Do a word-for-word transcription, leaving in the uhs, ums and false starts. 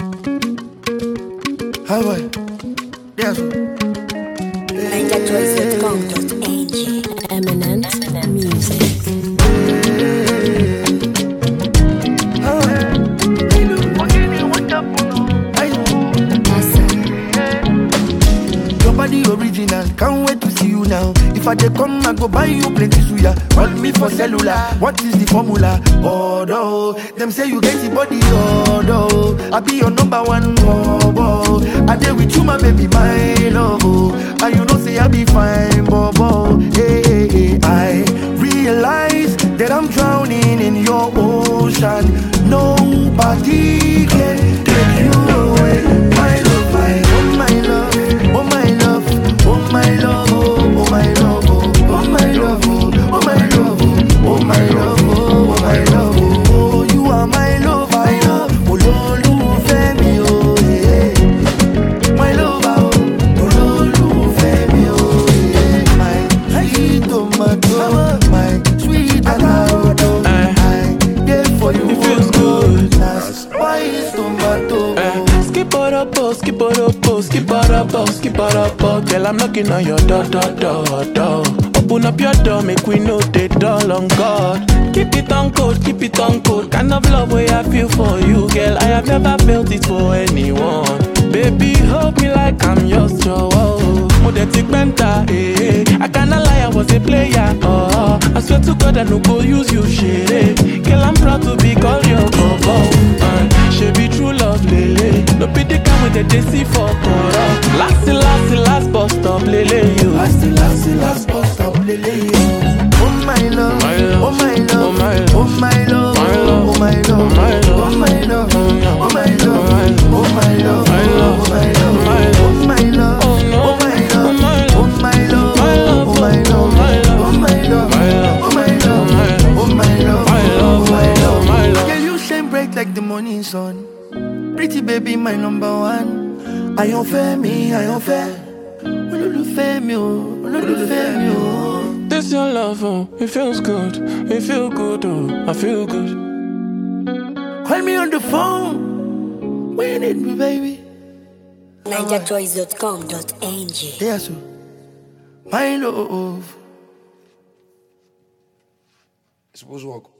How are you? Yes. ninja choice dot com dot a g. Eminent music. How are you? Your body original, can't wait to see you now. If I dey come, I go buy you plenty suya. Call me for cellular, what is the formula? Oh no, them say you get the body, oh no. I be your number one, oh, oh. I dey with you, my baby, my love, oh. And you know say I be fine, bobo. Hey, hey, hey. I realize that I'm drowning in your ocean. Nobody can take you away, my love, my, oh my love. Oh my love, oh my love, oh, oh my love, oh, oh my love, oh, oh my love, oh, oh my love, oh, oh my love, oh, you are my love, I love, oh Lulu Femi, oh yeah, my love, oh, oh Lulu Femi, oh yeah, my sweet tomato, my sweet avocado, I get for you, it feels good, that's why it's tomato. skip it up, oh, skip it up, oh, skip it up, oh, skip it up, oh. Girl, I'm knocking on your door, door, door, door. Open up your door, make we know the door on God. Keep it on code, keep it on code. Kind of love way I feel for you, girl. I have never felt it for anyone. Baby, hold me like I'm yours, Joe. Modetic Benta, eh. I cannot lie, I was a player, oh. I swear to God, I no go use you, shit, eh. Girl, I'm proud to be called your bobo. Uh, she be true love, lele. No be the kind with the J C for Kora. Last, last, last bus stop, lele, you. Last, last, last bus stop, lele, you. Oh my love, My love, oh my love, oh my love, oh my love, my love, oh my love, oh my love, oh my love, oh my love, oh my love, my love, oh my love, my love, oh my love, oh no, oh my love, oh my love, oh my love, my love, oh my love, my love, oh my love, my love, oh my love, oh my love, my love, my love, my love. Girl, you shine bright like the morning sun. Pretty baby, my number one. I don't fair me, I don't fair. Olólùfẹ́ mi o, olólùfẹ́ mi o. This your love, oh, it feels good, it feel good, oh, I feel good. Call me on the phone when you need me, baby. ninja choice dot com dot a g. Yes, my love. It's supposed to work.